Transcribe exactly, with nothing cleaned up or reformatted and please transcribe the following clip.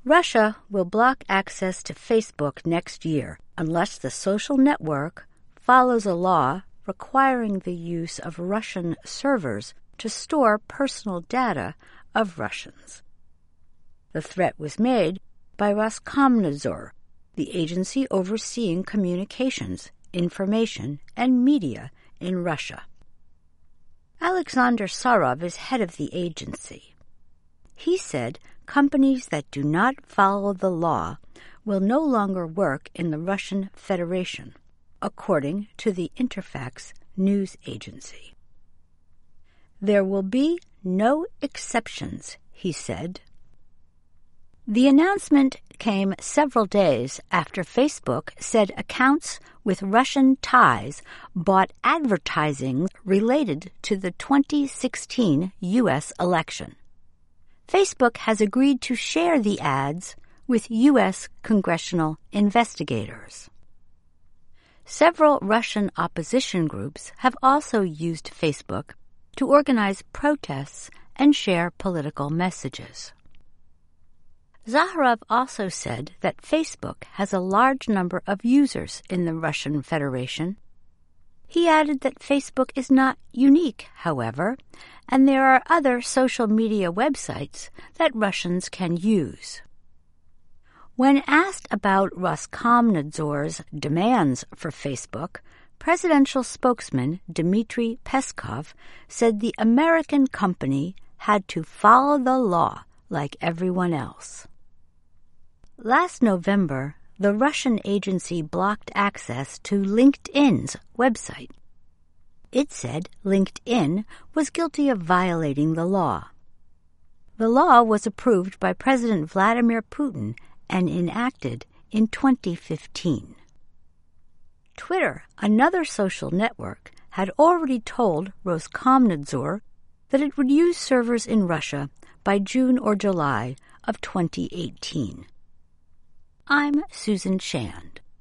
Russia will block access to Facebook next year unless the social network follows a law requiring the use of Russian servers to store personal data of Russians. The threat was made by Roskomnadzor, the agency overseeing communications, information, and media in Russia. Alexander Sarov is head of the agency. He said companies that do not follow the law will no longer work in the Russian Federation, according to the Interfax news agency. There will be no exceptions, he said. The announcement came several days after Facebook said accounts with Russian ties bought advertising related to the twenty sixteen U S election. Facebook has agreed to share the ads with U S congressional investigators. Several Russian opposition groups have also used Facebook to organize protests and share political messages. Zaharov also said that Facebook has a large number of users in the Russian Federation. He added that Facebook is not unique, however, and there are other social media websites that Russians can use. When asked about Roskomnadzor's demands for Facebook, presidential spokesman Dmitry Peskov said the American company had to follow the law like everyone else. Last November, the Russian agency blocked access to LinkedIn's website. It said LinkedIn was guilty of violating the law. The law was approved by President Vladimir Putin and enacted in twenty fifteen. Twitter, another social network, had already told Roskomnadzor that it would use servers in Russia by June or July of twenty eighteen. I'm Susan Shand.